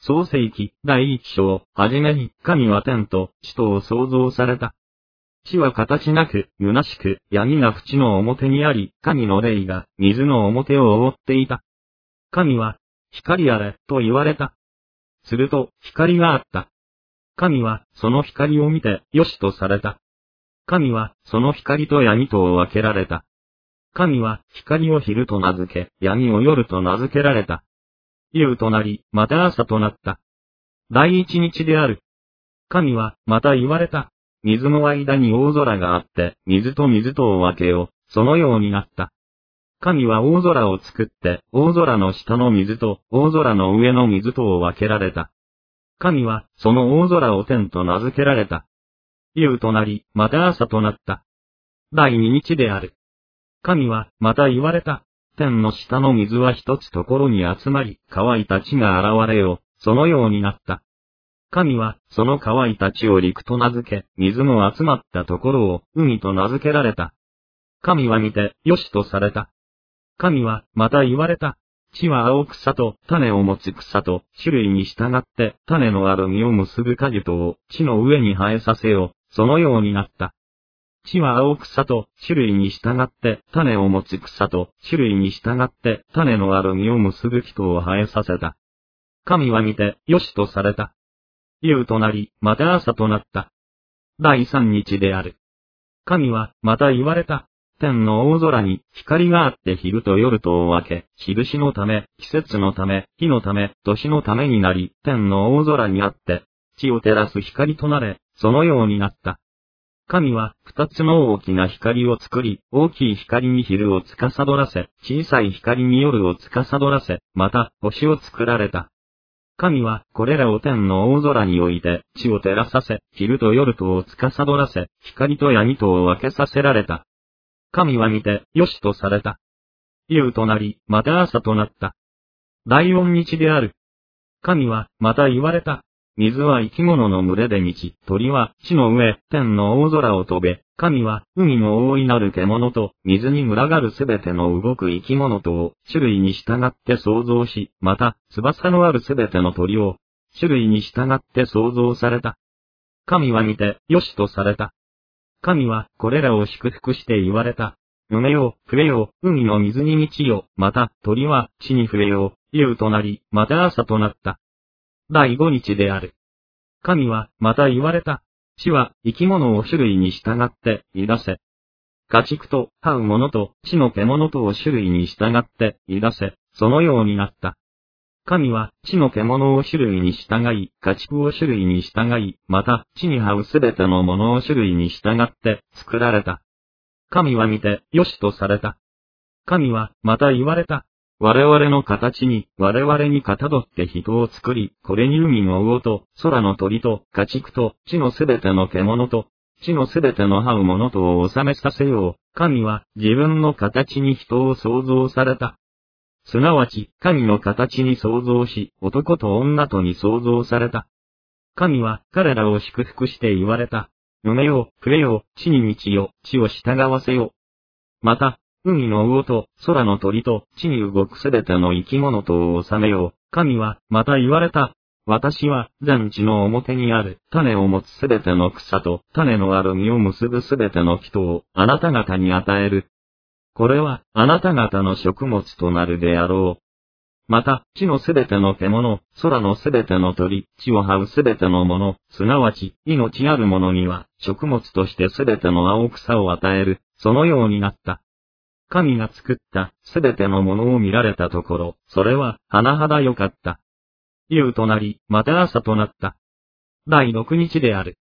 創世記第一章、はじめに、神は天と地とを創造された。地は形なく、虚しく、闇が淵の表にあり、神の霊が水の表を覆っていた。神は、光あれ、と言われた。すると、光があった。神は、その光を見て、よしとされた。神は、その光と闇とを分けられた。神は、光を昼と名付け、闇を夜と名付けられた。夕となり、また朝となった。第一日である。神は、また言われた。水の間に大空があって、水と水とを分けよう。そのようになった。神は大空を作って、大空の下の水と、大空の上の水とを分けられた。神は、その大空を天と名付けられた。夕となり、また朝となった。第二日である。神は、また言われた。天の下の水は一つところに集まり、乾いた地が現れよう。そのようになった。神は、その乾いた地を陸と名付け、水の集まったところを海と名付けられた。神は見て、よしとされた。神は、また言われた。地は青草と種を持つ草と種類に従って種のある実を結ぶ果樹を地の上に生えさせよう。そのようになった。地は青草と種類に従って種を持つ草と種類に従って種のある実を結ぶ人を生えさせた。神は見て、よしとされた。夕となり、また朝となった。第三日である。神は、また言われた。天の大空に光があって昼と夜とを分け、印のため、季節のため、日のため、年のためになり、天の大空にあって、地を照らす光となれ、そのようになった。神は二つの大きな光を作り、大きい光に昼を司らせ、小さい光に夜を司らせ、また星を作られた。神はこれらを天の大空において、地を照らさせ、昼と夜とを司らせ、光と闇とを分けさせられた。神は見て、よしとされた。夕となり、また朝となった。第四日である。神は、また言われた。水は生き物の群れで満ち、鳥は地の上、天の大空を飛べ、神は海の大いなる獣と、水に群がるすべての動く生き物とを、種類に従って創造し、また、翼のあるすべての鳥を、種類に従って創造された。神は見て、よしとされた。神は、これらを祝福して言われた。埋めよう、増えよう、海の水に満ちよ、また、鳥は地に増えよう、夕となり、また朝となった。第五日である。神は、また言われた。地は、生き物を種類に従って、いだせ。家畜と、這う者と、地の獣とを種類に従って、いだせ。そのようになった。神は、地の獣を種類に従い、家畜を種類に従い、また、地に這うすべてのものを種類に従って、作られた。神は見て、よしとされた。神は、また言われた。我々の形に、我々にかたどって人を作り、これに海の魚と、空の鳥と、家畜と、地のすべての獣と、地のすべての這う者とを治めさせよう。神は、自分の形に人を創造された。すなわち、神の形に創造し、男と女とに創造された。神は、彼らを祝福して言われた。埋めよう、増えよう、地に満ちよ、地を従わせよ。また、海の魚と、空の鳥と、地に動くすべての生き物とを治めよう。神は、また言われた。私は、全地の表にある、種を持つすべての草と、種のある実を結ぶすべての木を、あなた方に与える。これは、あなた方の食物となるであろう。また、地のすべての獣、空のすべての鳥、地を這うすべてのもの、すなわち、命あるものには、食物としてすべての青草を与える。そのようになった。神が作ったすべてのものを見られたところ、それは、甚だ良かった。夕となり、また朝となった。第六日である。